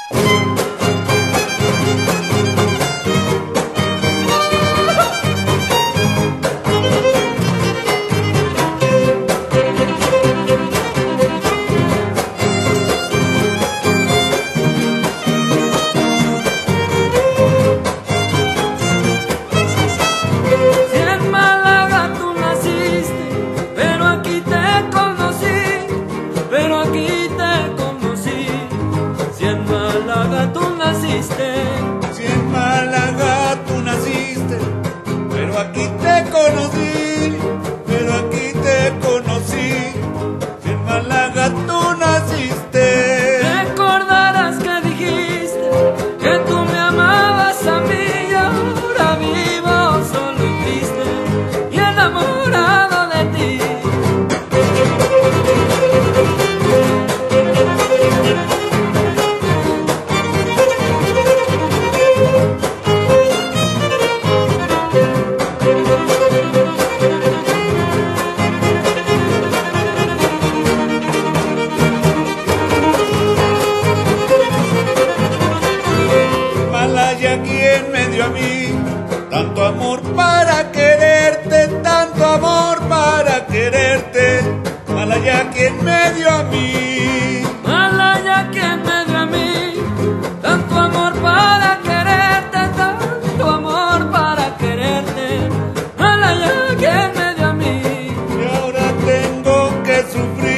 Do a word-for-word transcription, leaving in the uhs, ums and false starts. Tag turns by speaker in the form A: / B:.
A: Si en Málaga tú naciste, pero aquí te conocí, pero aquí te conocí. Si en Málaga tú naciste,
B: recordarás que dijiste que tú me amabas a mí, y ahora vivo solo y triste y enamorado de ti.
A: Malaya, quien me dio a mí tanto amor para quererte, tanto amor para quererte. Malaya, quien me dio a mí,
B: Malaya, quien me dio a mí tanto amor para quererte, tanto amor para quererte. Malaya, quien me dio a mí,
A: y ahora tengo que sufrir.